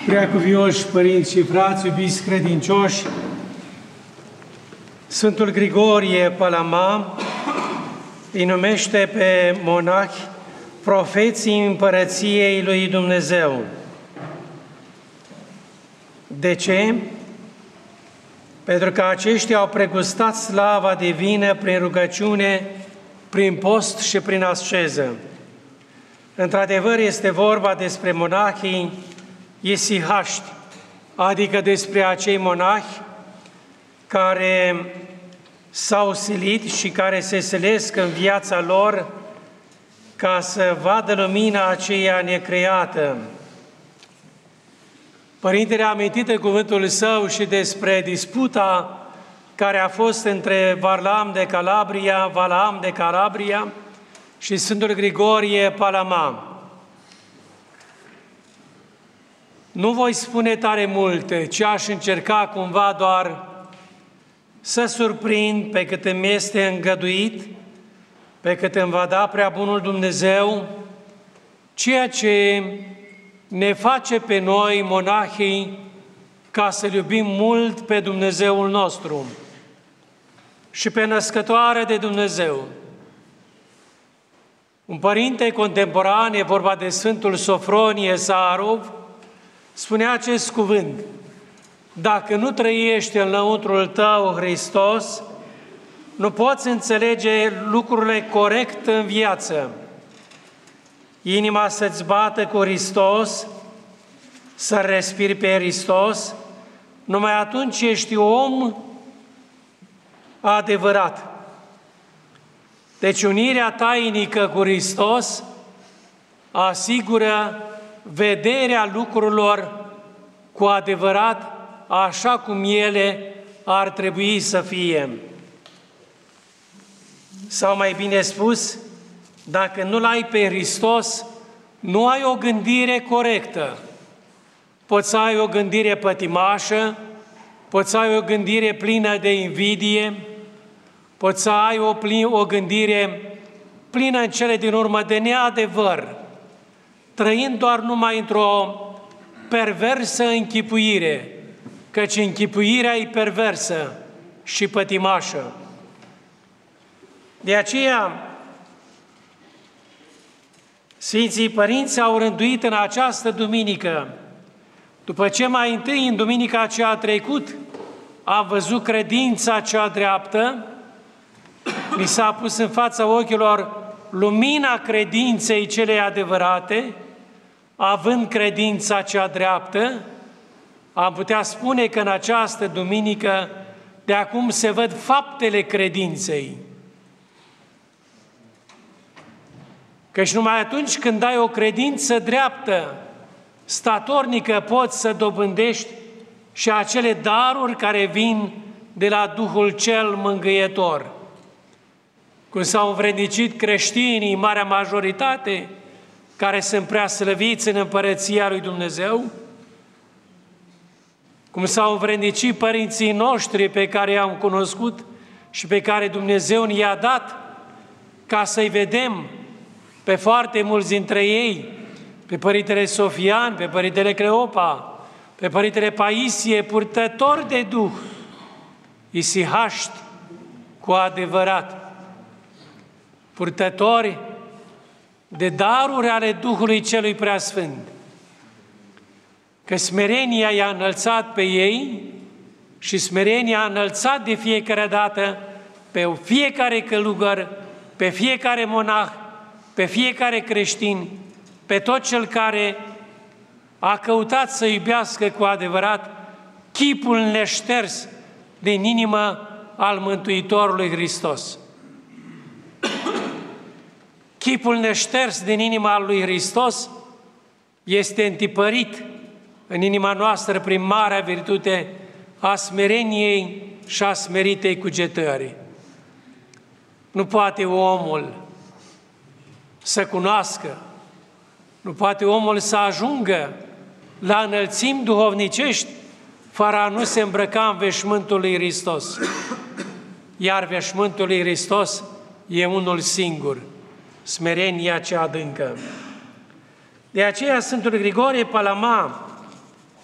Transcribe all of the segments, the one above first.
Preacuvioși părinți și frați, iubiți credincioși, Sfântul Grigorie Palama îi numește pe monahi profeții Împărăției lui Dumnezeu. De ce? Pentru că aceștia au pregustat slava divină prin rugăciune, prin post și prin asceză. Într-adevăr, este vorba despre monahii isihaști, adică despre acei monahi care s-au silit și care se silesc în viața lor ca să vadă lumina aceea necreată. Părintele a amintit în cuvântul său și despre disputa care a fost între Varlam de Calabria și Sfântul Grigorie Palama. Nu voi spune tare multe, ci aș încerca cumva doar să surprind pe cât îmi este îngăduit, pe cât îmi va da prea bunul Dumnezeu, ceea ce ne face pe noi, monahii, ca să-L iubim mult pe Dumnezeul nostru și pe Născătoarea de Dumnezeu. Un părinte contemporan, e vorba de Sfântul Sofronie Saharov, spunea acest cuvânt: dacă nu trăiești în lăuntrul tău Hristos, nu poți înțelege lucrurile corect în viață. Inima să-ți bată cu Hristos, să respiri pe Hristos, numai atunci ești om adevărat. Deci unirea tainică cu Hristos asigură vederea lucrurilor cu adevărat așa cum ele ar trebui să fie. Sau mai bine spus, dacă nu-L ai pe Hristos, nu ai o gândire corectă. Poți să ai o gândire pătimașă, poți să ai o gândire plină de invidie, poți să ai o gândire plină în cele din urmă de neadevăr, trăind doar numai într-o perversă închipuire, căci închipuirea e perversă și pătimașă. De aceea, Sfinții Părinți au rânduit în această duminică, după ce mai întâi în duminica cea trecut am văzut credința cea dreaptă, li s-a pus în fața ochilor lumina credinței celei adevărate, având credința cea dreaptă, am putea spune că în această duminică de acum se văd faptele credinței. Căci numai atunci când ai o credință dreaptă, statornică, poți să dobândești și acele daruri care vin de la Duhul cel Mângâietor. Cum s-au învrednicit creștinii, marea majoritate, care sunt prea slăviți în Împărăția lui Dumnezeu, cum s-au învrednicit părinții noștri pe care i-am cunoscut și pe care Dumnezeu ne-a dat, ca să-i vedem pe foarte mulți dintre ei, pe Părintele Sofian, pe Părintele Cleopa, pe Părintele Paisie, purtători de Duh, isihaști cu adevărat, purtători de daruri ale Duhului Celui Preasfânt. Că smerenia i-a înălțat pe ei și smerenia a înălțat de fiecare dată pe fiecare călugăr, pe fiecare monah, pe fiecare creștin, pe tot cel care a căutat să iubească cu adevărat chipul neșters din inimă al Mântuitorului Hristos. Chipul neșters din inima lui Hristos este întipărit în inima noastră prin marea virtute a smereniei și a smeritei cugetări. Nu poate omul să cunoască, nu poate omul să ajungă la înălțimi duhovnicești fără a nu se îmbrăca în veșmântul lui Hristos. Iar veșmântul lui Hristos e unul singur, smerenia cea adâncă. De aceea Sfântul Grigorie Palama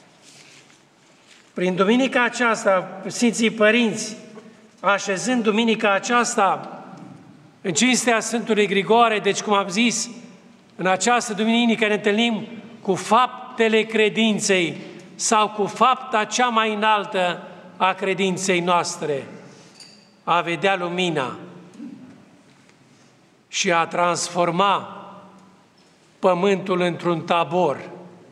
Prin duminica aceasta, Sfinții Părinți, așezând duminica aceasta în cinstea Sfântului Grigore, deci cum am zis, în această duminică ne întâlnim cu faptele credinței sau cu fapta cea mai înaltă a credinței noastre, a vedea lumina și a transforma pământul într-un tabor.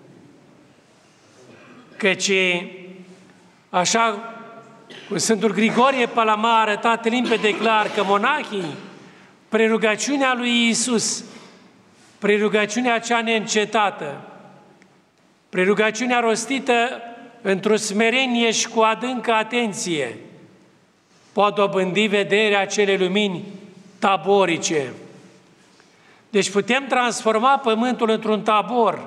Căci, așa cum Sfântul Grigorie Palama a arătat limpede clar că monahii, prin rugăciunea lui Iisus, prin rugăciunea cea neîncetată, prin rugăciunea rostită într-o smerenie și cu adâncă atenție, pot dobândi vederea acelei lumini taborice. Deci putem transforma pământul într-un tabor.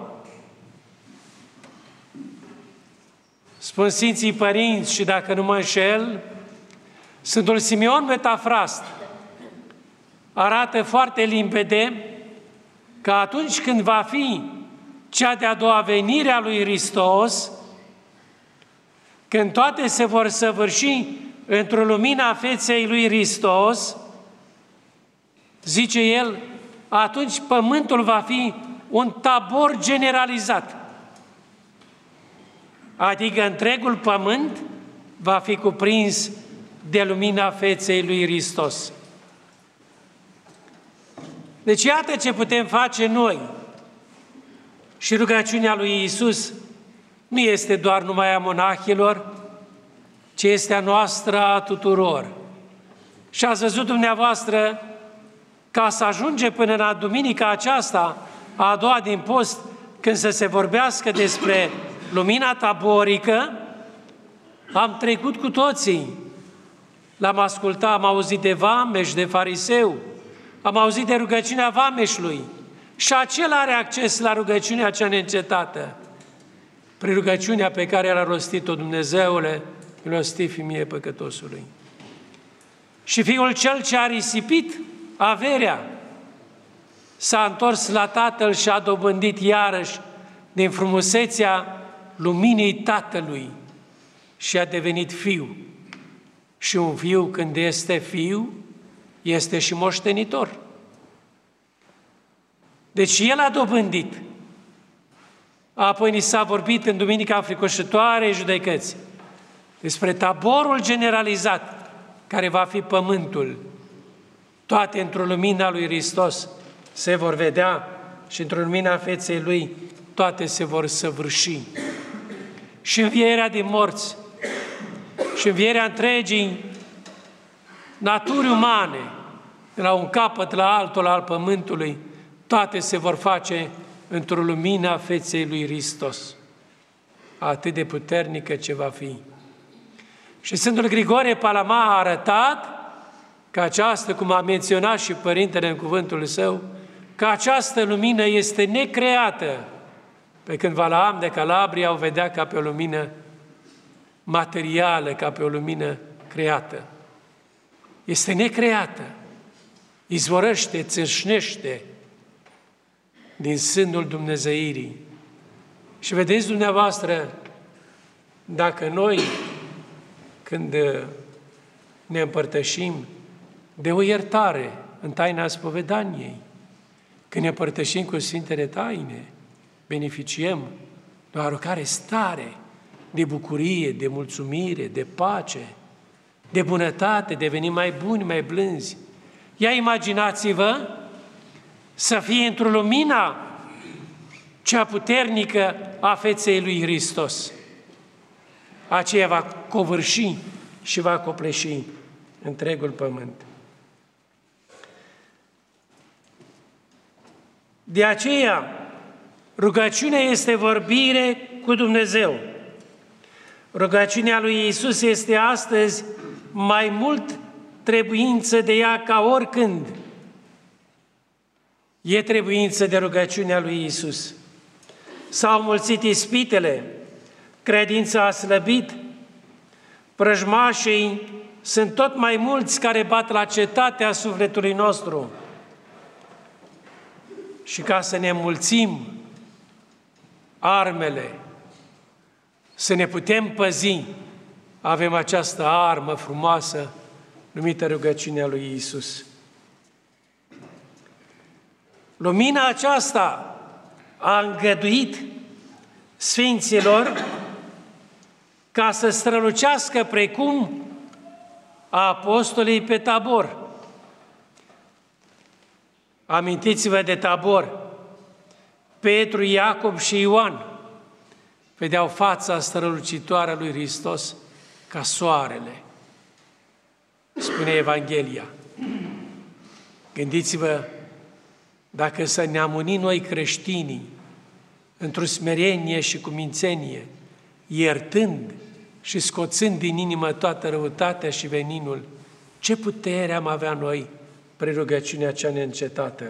Spun Sfinții Părinți, și dacă nu mă înșel, Sfântul Simeon Metafrast arată foarte limpede că atunci când va fi cea de-a doua venire a lui Hristos, când toate se vor săvârși într-o lumină a feței lui Hristos, zice el, atunci pământul va fi un tabor generalizat. Adică întregul pământ va fi cuprins de lumina feței lui Hristos. Deci iată ce putem face noi. Și rugăciunea lui Iisus nu este doar numai a monahilor, ci este a noastră a tuturor. Și ați văzut dumneavoastră, ca să ajunge până la duminica aceasta, a doua din post, când să se vorbească despre lumina taborică, am trecut cu toții. L-am ascultat, am auzit de vameș, de fariseu, am auzit de rugăciunea vameșului și acela are acces la rugăciunea cea neîncetată. Prin rugăciunea pe care l-a rostit-o Dumnezeule, milostiv mie păcătosului. Și fiul cel ce a risipit averea s-a întors la Tatăl și a dobândit iarăși din frumusețea luminii Tatălui și a devenit fiu. Și un fiu, când este fiu, este și moștenitor. Deci el a dobândit. Apoi ni s-a vorbit în Duminica Înfricoșătoarei Judecății despre taborul generalizat care va fi pământul. Toate într-o lumină a lui Hristos se vor vedea și într-o lumină a feței Lui toate se vor săvârși. Și învierea din morți și învierea întregii naturi umane, de la un capăt la altul al pământului, toate se vor face într-o lumină a feței lui Hristos, atât de puternică ce va fi. Și Sfântul Grigorie Palama a arătat că această, cum a menționat și Părintele în cuvântul său, că această lumină este necreată, pe când Valaam de Calabria o vedea ca pe o lumină materială, ca pe o lumină creată. Este necreată, izvorăște, țâșnește din sânul Dumnezeirii. Și vedeți dumneavoastră, dacă noi, când ne împărtășim de o iertare în taina spovedaniei, când ne împărtășim cu Sfintele Taine, beneficiem de o oarecare stare de bucurie, de mulțumire, de pace, de bunătate, devenim mai buni, mai blânzi. Ia imaginați-vă să fie într-o lumina cea puternică a feței lui Hristos. Aceea va covârși și va copleși întregul pământ. De aceea, rugăciunea este vorbire cu Dumnezeu. Rugăciunea lui Iisus este astăzi mai mult trebuință de ea ca oricând. E trebuință de rugăciunea lui Iisus. S-au mulțit ispitele, credința a slăbit, vrăjmașii sunt tot mai mulți care bat la cetatea sufletului nostru. Și ca să ne mulțim armele, să ne putem păzi, avem această armă frumoasă numită rugăciunea lui Iisus. Lumina aceasta a îngăduit Sfinților ca să strălucească precum a apostolii pe Tabor. Amintiți-vă de Tabor. Petru, Iacob și Ioan vedeau fața strălucitoare a lui Hristos ca soarele, spune Evanghelia. Gândiți-vă, dacă să ne amuni noi creștinii într-o smerenie și cumințenie, iertând și scoțând din inimă toată răutatea și veninul, ce putere am avea noi prin rugăciunea cea neîncetată?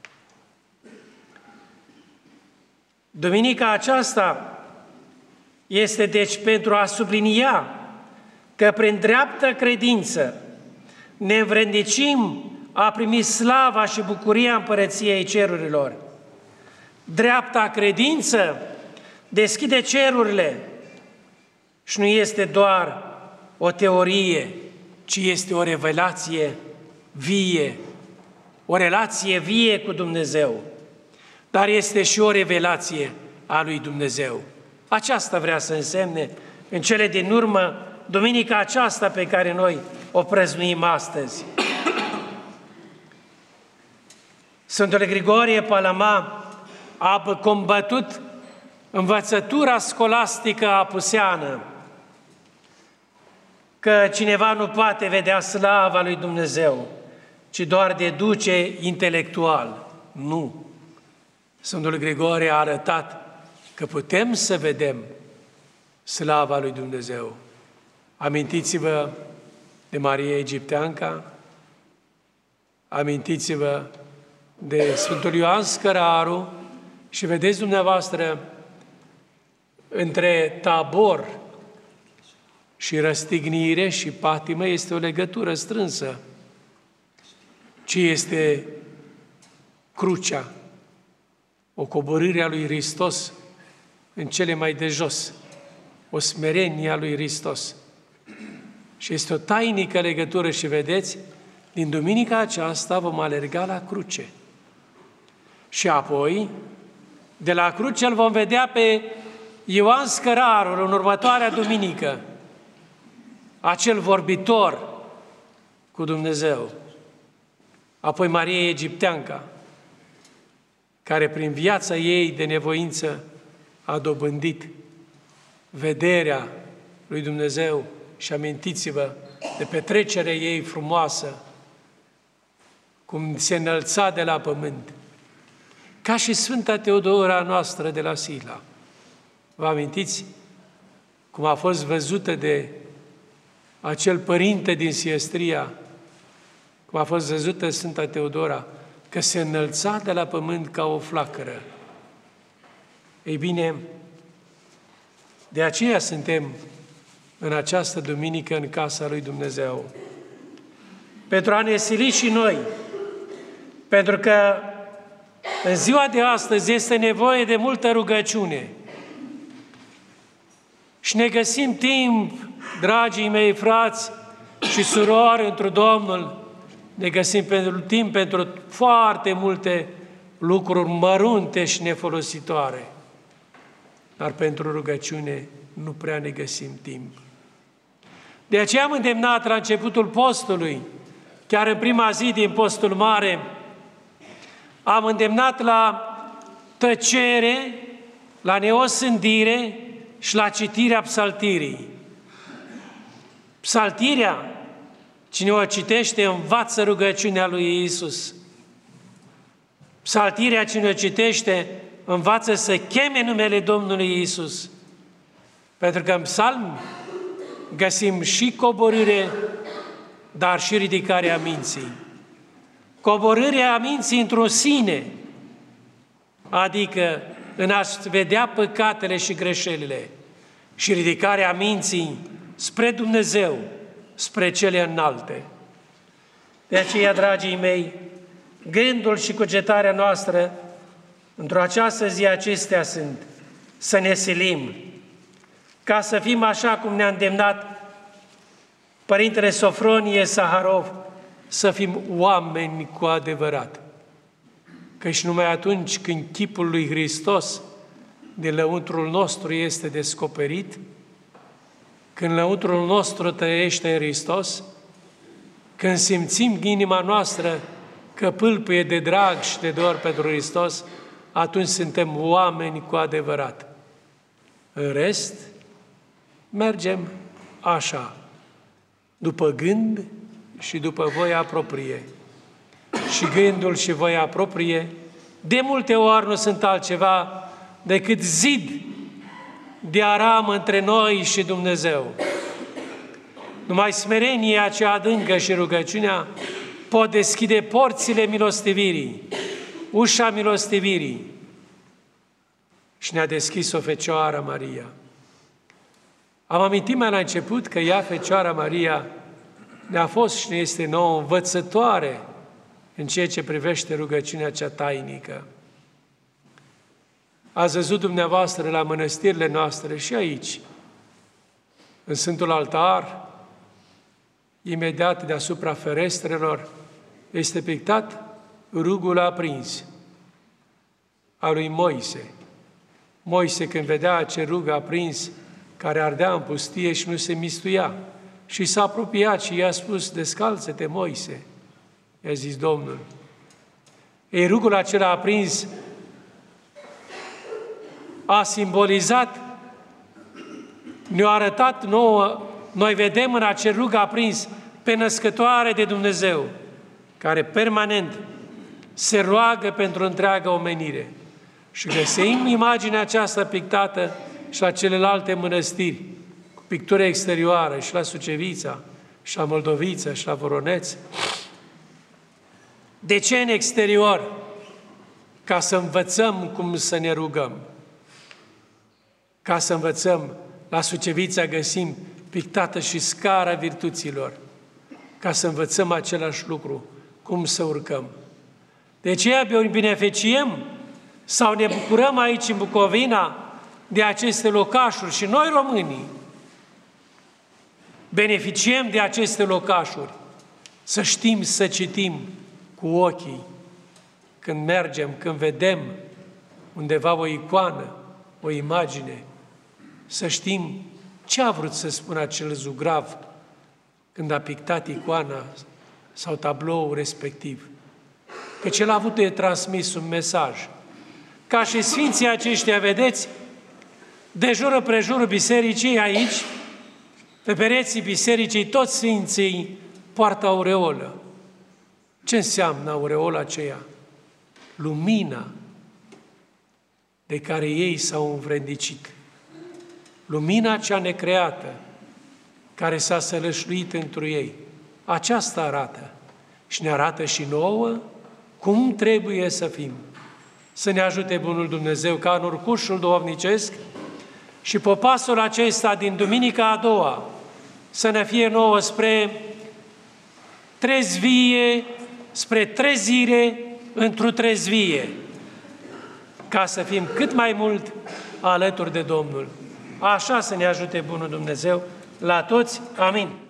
Duminica aceasta este deci pentru a sublinia că prin dreaptă credință ne învrednicim a primi slava și bucuria împărăției cerurilor. Dreapta credință deschide cerurile și nu este doar o teorie, ci este o revelație vie, o relație vie cu Dumnezeu, dar este și o revelație a lui Dumnezeu. Aceasta vrea să însemne în cele din urmă duminica aceasta pe care noi o prăznuim astăzi. Sfântul Grigorie Palama a combătut învățătura scolastică apuseană, că cineva nu poate vedea slava lui Dumnezeu, ci doar deduce intelectual. Nu. Sfântul Grigorie a arătat că putem să vedem slava lui Dumnezeu. Amintiți-vă de Maria Egipteanca, amintiți-vă de Sfântul Ioan Scăraru și vedeți dumneavoastră între Tabor și răstignire și patimă este o legătură strânsă. Ce este crucea? O coborâre a lui Hristos în cele mai de jos, o smerenie a lui Hristos. Și este o tainică legătură și vedeți, din duminica aceasta vom alerga la cruce. Și apoi, de la cruce îl vom vedea pe Ioan Scărarul în următoarea duminică, acel vorbitor cu Dumnezeu. Apoi Maria Egipteanca, care prin viața ei de nevoință a dobândit vederea lui Dumnezeu și amintiți-vă de petrecerea ei frumoasă, cum se înălța de la pământ, ca și Sfânta Teodora noastră de la Sila. Vă amintiți cum a fost văzută de acel părinte din Siestria, cum a fost văzută Sfânta Teodora, că se înălța de la pământ ca o flacără. Ei bine, de aceea suntem în această duminică în casa lui Dumnezeu. Pentru a ne sili și noi, pentru că în ziua de astăzi este nevoie de multă rugăciune. Și ne găsim timp, dragii mei frați și surori întru Domnul, ne găsim timp pentru foarte multe lucruri mărunte și nefolositoare. Dar pentru rugăciune nu prea ne găsim timp. De aceea am îndemnat la începutul postului, chiar în prima zi din postul mare, am îndemnat la tăcere, la neosândire și la citirea psaltirii. Psaltirea, cine o citește, învață rugăciunea lui Iisus. Psaltirea, cine o citește, învață să cheme numele Domnului Iisus. Pentru că în psalm găsim și coborâre, dar și ridicarea minții. Coborârea minții într-o sine, adică în a-și vedea păcatele și greșelile, și ridicarea minții spre Dumnezeu, spre cele înalte. De aceea, dragii mei, gândul și cugetarea noastră într-o această zi acestea sunt să ne silim ca să fim așa cum ne-a îndemnat Părintele Sofronie Saharov, să fim oameni cu adevărat. Căci numai atunci când chipul lui Hristos din lăuntrul nostru este descoperit, când lăuntrul nostru trăiește în Hristos, când simțim în inima noastră că pâlpâie de drag și de dor pentru Hristos, atunci suntem oameni cu adevărat. În rest, mergem așa, după gând și după voia proprie. Și gândul și voia proprie de multe ori nu sunt altceva decât zid de aramă între noi și Dumnezeu. Numai smerenia cea adâncă și rugăciunea pot deschide porțile milostivirii, ușa milostivirii. Și ne-a deschis-o Fecioara Maria. Am amintit mai la început că ea, Fecioara Maria, ne-a fost și ne este nouă învățătoare în ceea ce privește rugăciunea cea tainică. Ați văzut dumneavoastră la mănăstirile noastre și aici, în Sfântul Altar, imediat deasupra ferestrelor, este pictat rugul aprins al lui Moise. Moise, când vedea acel rug aprins care ardea în pustie și nu se mistuia, și s-a apropiat și i-a spus: descalță-te, Moise. I-a zis Domnul. Ei, rugul acela aprins a simbolizat, ne-a arătat nouă, noi vedem în acel rug aprins pe născătoare de Dumnezeu, care permanent se roagă pentru întreaga omenire. Și găsim imaginea aceasta pictată și la celelalte mănăstiri, cu pictură exterioară, și la Sucevița, și la Moldovița, și la Voroneț. De ce în exterior? Ca să învățăm cum să ne rugăm. Ca să învățăm, la Sucevița găsim pictată și scara virtuților, ca să învățăm același lucru, cum să urcăm. De aceea beneficiem sau ne bucurăm aici în Bucovina de aceste locașuri și noi românii beneficiem de aceste locașuri, să știm să citim cu ochii când mergem, când vedem undeva o icoană, o imagine, să știm ce a vrut să spună acel zugrav când a pictat icoana sau tabloul respectiv. Căci el a avut de transmis un mesaj. Ca și sfinții aceștia, vedeți, de jur împrejurul bisericii aici, pe pereții bisericii, toți sfinții poartă aureolă. Ce înseamnă aureola aceea? Lumina de care ei s-au învrednicit. Lumina cea necreată, care s-a sălășluit întru ei. Aceasta arată. Și ne arată și nouă cum trebuie să fim. Să ne ajute Bunul Dumnezeu ca în urcușul duhovnicesc și popasul acesta din Duminica a doua să ne fie nouă spre trezvie, spre trezire într-o trezvie, ca să fim cât mai mult alături de Domnul. Așa să ne ajute Bunul Dumnezeu la toți. Amin.